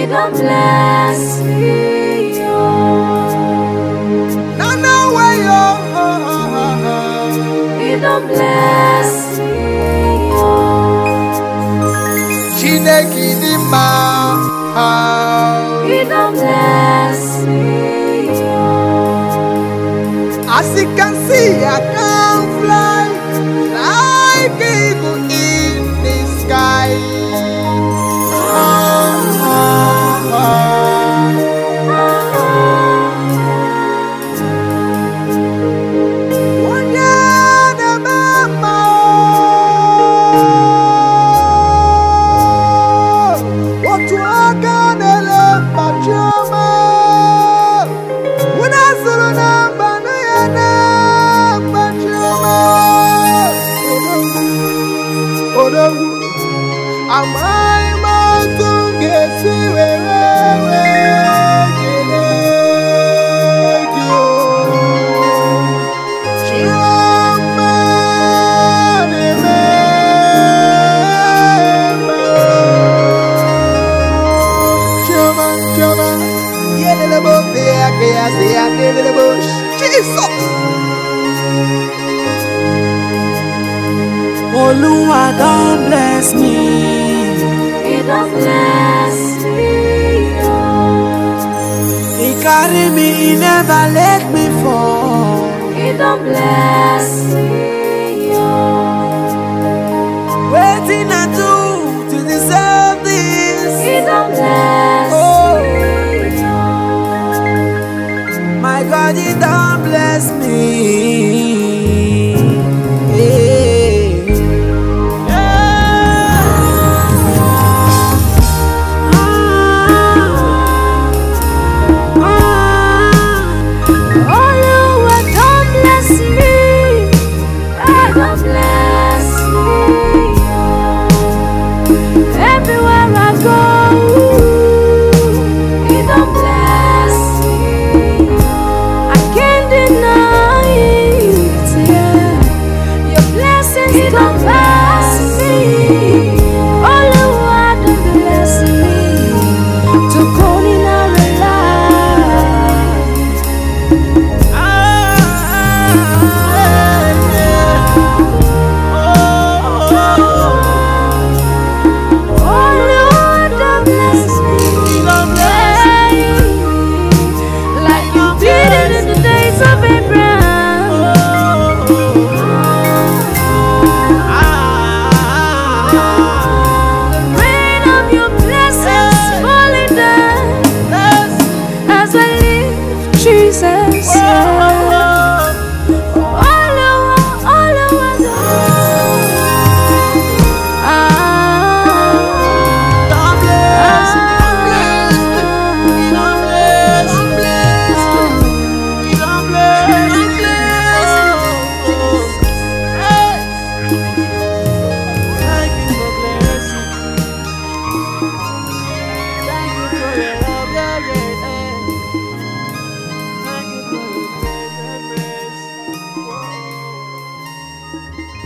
don't bless me, No, no way, He don't bless me, Chineke di mma. He don't bless me, As you can see, I can fly like eagle in the sky. Amai matunge siwewe Jesus. Oluwa don't bless me. He don't bless me, He carry me, He never let me fall. He don't bless me, Waiting I do to deserve this. He don't bless me, My God, He don't bless me. Yeah. Oluwa don't bless me, God don't bless me, everywhere I go, He don't bless me, I can't deny it, Your blessings He don't pass me, Oluwa don't bless me, to culinary life. Oh Lord, don't bless me, like You did it in the days of Abraham. The rain of Your blessings falling down as I live, Jesus. Thank you for your grace and mercy.